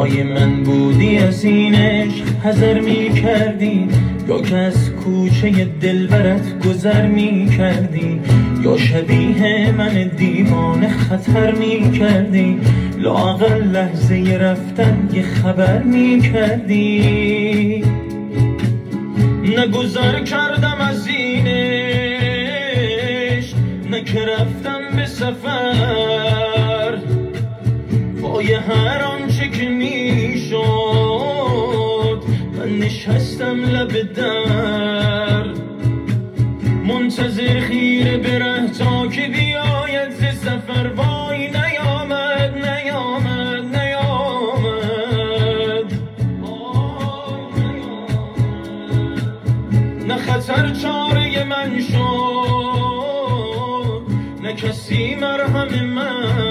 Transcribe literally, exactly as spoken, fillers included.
جای من بودی از این عشق حذر می کردی، یا که از کوچه دلبرت گذر می کردی، یا شبیه من دیوانه خطر می کردی، لااقل لحظه رفتن یه خبر می کردی. نگذر کردم از این عشق، نه که رفتم به سفر، پای هر آنچه که می شد من نشستم لب در، منتظر خیره به ره تا که بیاید ز سفر. وای نیامد نیامد نیامد، نه خطر چاره من شد، نه کسی مرهم من.